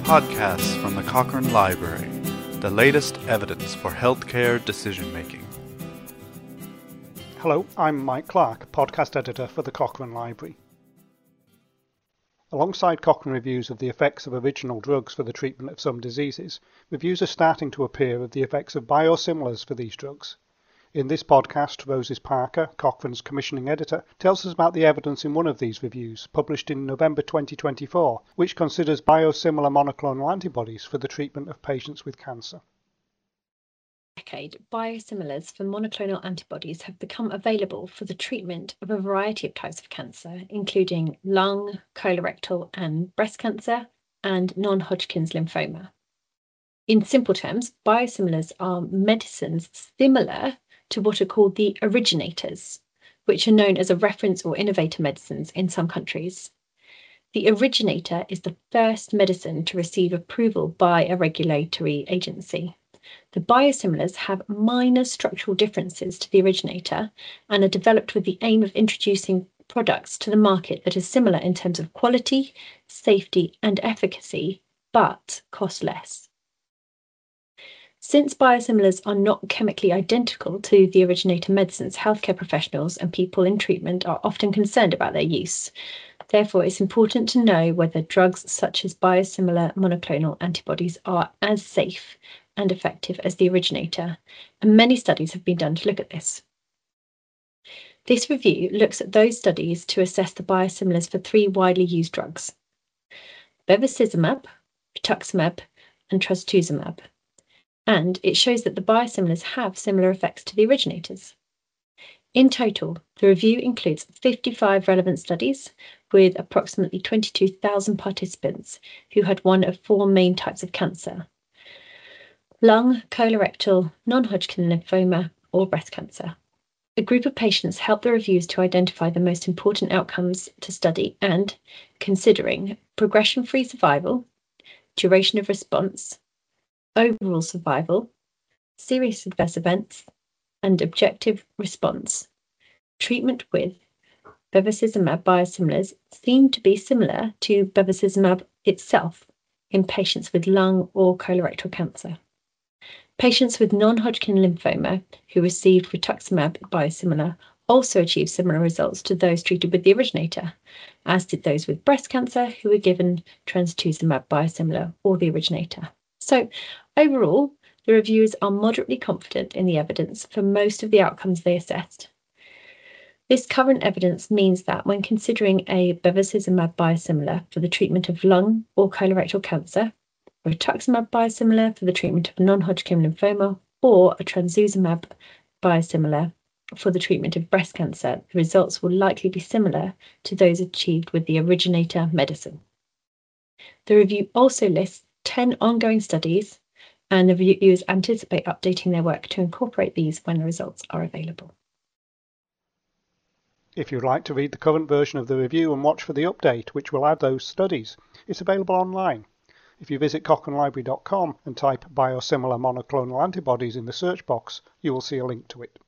Podcasts from the Cochrane Library, the latest evidence for healthcare decision-making. Hello, I'm Mike Clark, podcast editor for the Cochrane Library. Alongside Cochrane reviews of the effects of original drugs for the treatment of some diseases, reviews are starting to appear of the effects of biosimilars for these drugs. In this podcast, Roses Parker, Cochrane's commissioning editor, tells us about the evidence in one of these reviews, published in November 2024, which considers biosimilar monoclonal antibodies for the treatment of patients with cancer. Biosimilars for monoclonal antibodies have become available for the treatment of a variety of types of cancer, including lung, colorectal and breast cancer, and non-Hodgkin's lymphoma. In simple terms, biosimilars are medicines similar to what are called the originators, which are known as a reference or innovator medicines in some countries. The originator is the first medicine to receive approval by a regulatory agency. The biosimilars have minor structural differences to the originator and are developed with the aim of introducing products to the market that are similar in terms of quality, safety, and efficacy, but cost less. Since biosimilars are not chemically identical to the originator medicines, healthcare professionals and people in treatment are often concerned about their use. Therefore, it's important to know whether drugs such as biosimilar monoclonal antibodies are as safe and effective as the originator, and many studies have been done to look at this. This review looks at those studies to assess the biosimilars for three widely used drugs: bevacizumab, rituximab, and trastuzumab, and it shows that the biosimilars have similar effects to the originators. In total, the review includes 55 relevant studies with approximately 22,000 participants who had one of four main types of cancer: lung, colorectal, non-Hodgkin lymphoma, or breast cancer. A group of patients helped the reviews to identify the most important outcomes to study and, considering progression-free survival, duration of response, overall survival, serious adverse events, and objective response, treatment with bevacizumab biosimilars seemed to be similar to bevacizumab itself in patients with lung or colorectal cancer. Patients with non-Hodgkin lymphoma who received rituximab biosimilar also achieved similar results to those treated with the originator, as did those with breast cancer who were given trastuzumab biosimilar or the originator. So, overall, the reviewers are moderately confident in the evidence for most of the outcomes they assessed. This current evidence means that when considering a bevacizumab biosimilar for the treatment of lung or colorectal cancer, a rituximab biosimilar for the treatment of non-Hodgkin lymphoma, or a trastuzumab biosimilar for the treatment of breast cancer, the results will likely be similar to those achieved with the originator medicine. The review also lists 10 ongoing studies, and the reviewers anticipate updating their work to incorporate these when the results are available. If you'd like to read the current version of the review and watch for the update, which will add those studies, it's available online. If you visit cochranelibrary.com and type biosimilar monoclonal antibodies in the search box, you will see a link to it.